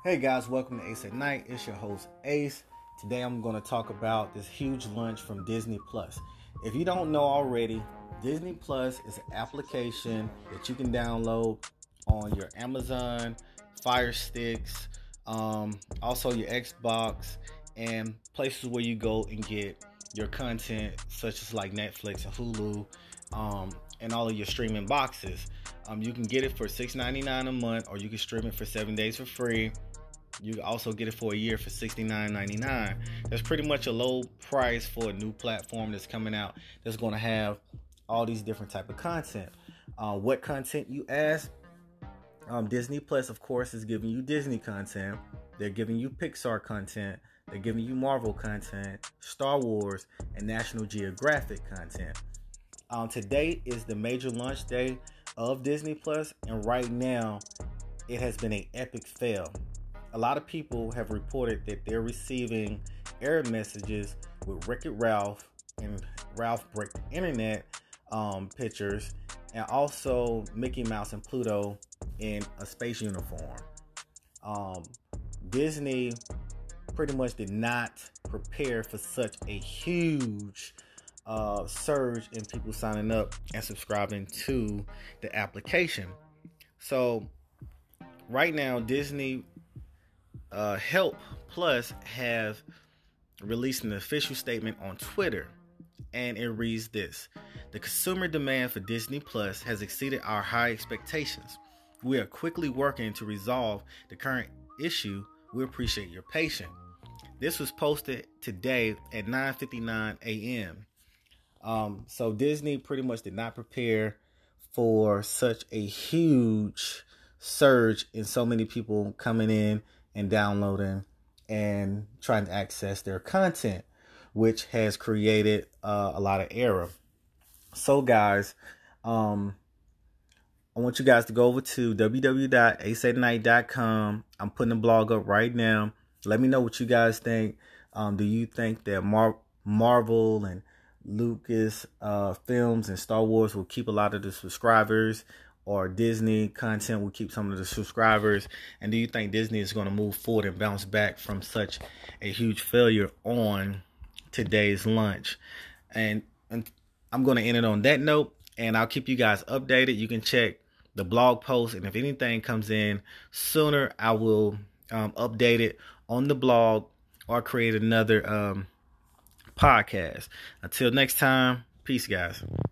Hey guys, welcome to Ace at Night. It's your host Ace. Today I'm going to talk about this huge launch from Disney Plus. If you don't know already, Disney Plus is an application that you can download on your Amazon Fire Sticks, also your Xbox, and places where you go and get your content such as like Netflix and Hulu, and all of your streaming boxes. You can get it for $6.99 a month, or you can stream it for 7 days for free. You can also get it for a year for $69.99. That's pretty much a low price for a new platform that's coming out that's going to have all these different type of content. What content, you ask? Disney Plus, of course, is giving you Disney content. They're giving you Pixar content. They're giving you Marvel content, Star Wars, and National Geographic content. Today is the major launch day of Disney Plus, and right now it has been an epic fail. A lot of people have reported that they're receiving error messages with Wreck-It Ralph and Ralph Break the Internet pictures, and also Mickey Mouse and Pluto in a space uniform. Disney pretty much did not prepare for such a huge surge in people signing up and subscribing to the application. So right now, Disney Help Plus have released an official statement on Twitter, and it reads this: the consumer demand for Disney Plus has exceeded our high expectations. We are quickly working to resolve the current issue. We appreciate your patience. This was posted today at 9:59 a.m. So Disney pretty much did not prepare for such a huge surge in so many people coming in and downloading and trying to access their content, which has created a lot of error. So guys, I want you guys to go over to www.aceatnight.com. I'm putting the blog up right now. Let me know what you guys think. Do you think that Marvel and Lucas films and Star Wars will keep a lot of the subscribers, or Disney content will keep some of the subscribers? And do you think Disney is going to move forward and bounce back from such a huge failure on today's launch? And I'm going to end it on that note, and I'll keep you guys updated. You can check the blog post, and if anything comes in sooner, I will update it on the blog or create another podcast. Until next time, peace, guys.